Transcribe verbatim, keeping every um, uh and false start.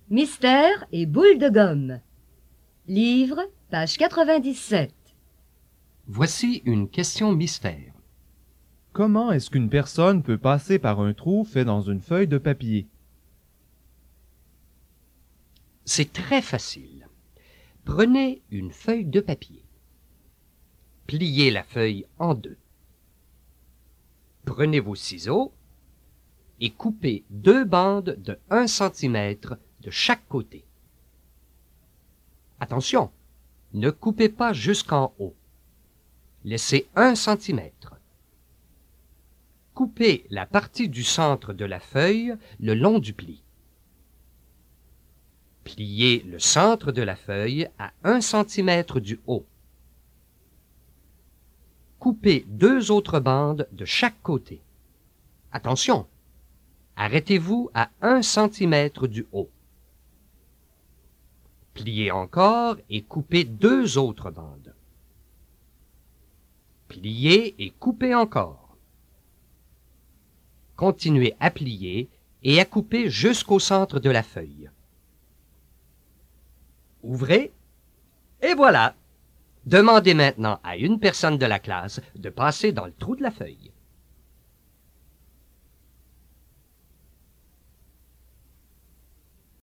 Mystère et boule de gomme. Livre, page quatre-vingt-dix-sept. Voici une question mystère. Comment est-ce qu'une personne peut passer par un trou fait dans une feuille de papier? C'est très facile. Prenez une feuille de papier. Pliez la feuille en deux. Prenez vos ciseaux et coupez deux bandes de un centimètre de chaque côté. Attention, ne coupez pas jusqu'en haut. Laissez un centimètre. Coupez la partie du centre de la feuille le long du pli. Pliez le centre de la feuille à un centimètre du haut. Coupez deux autres bandes de chaque côté. Attention, arrêtez-vous à un centimètre du haut. Pliez encore et coupez deux autres bandes. Pliez et coupez encore. Continuez à plier et à couper jusqu'au centre de la feuille. Ouvrez, et voilà! Demandez maintenant à une personne de la classe de passer dans le trou de la feuille.